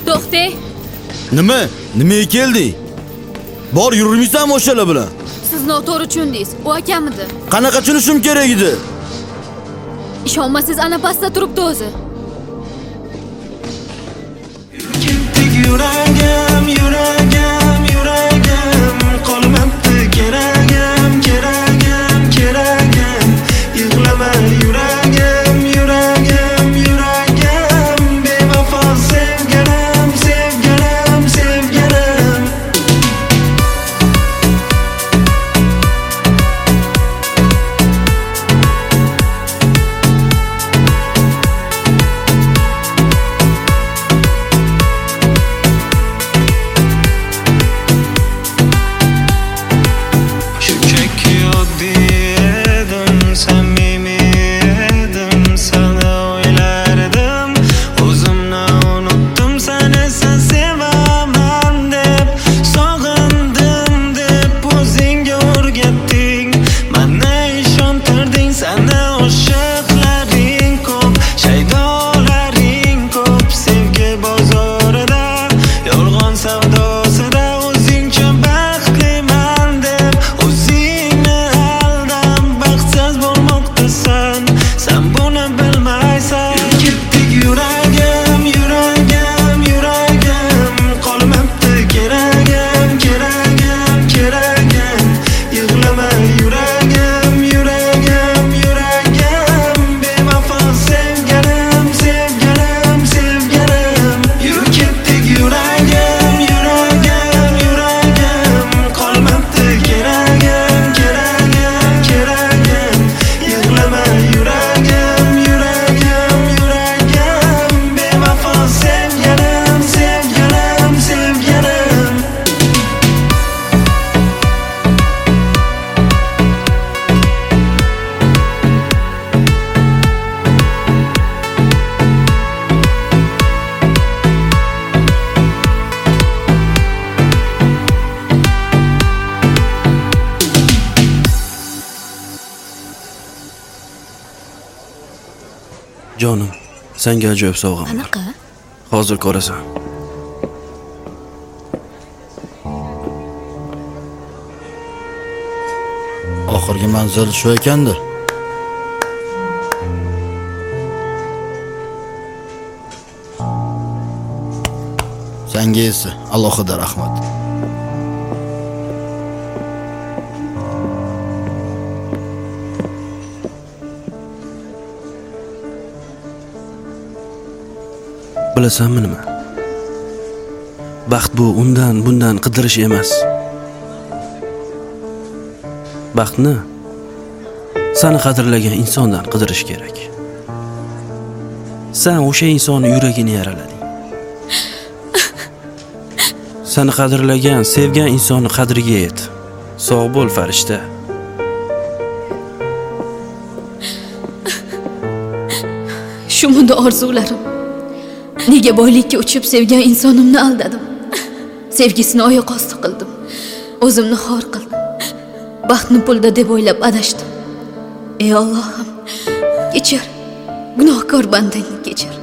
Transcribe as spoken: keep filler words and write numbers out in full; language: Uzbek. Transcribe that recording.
To'xtang. Nima? Nimaga kelding? Bor yurmaysanmi o'shalar bilan? Siz noto'g'ri tushundingiz. U akamidi. Qanaqa tushunishim kerak edi? Ishonmasangiz ana pastda turibdi o'zi. Yuragim, yuragim, yuragim qolmabdi keragim, keragim, keragim. Yig'lama yuragim, yuragim, yuragim. Bevafo sevganim, sevganim, sevganim. Jonim, senga ajoyib sovg'am bor. Qanaqa? Hozir ko'rasan. Oxirgi manzil shu ekandir. Senga esa alohida rahmat. Bilasanmi nima? Baxt bu undan bundan qidirish emas. Baxtni seni qadrlagan insondan qidirish kerak. Sen o'sha insonning yuragini yaralading. Seni qadrlagan, sevgan insonning qadriga yet. Sog' bo'l, farishta. Shu munda orzularim. Nega boylikka uchib sevgan insonimni aldadim? Sevgisini oyoq osti qildim. O'zimni xor qildim. Baxtni pulda deb o'ylab adashdim. Ey Allohim, kechir. Gunohkor bandangni kechir.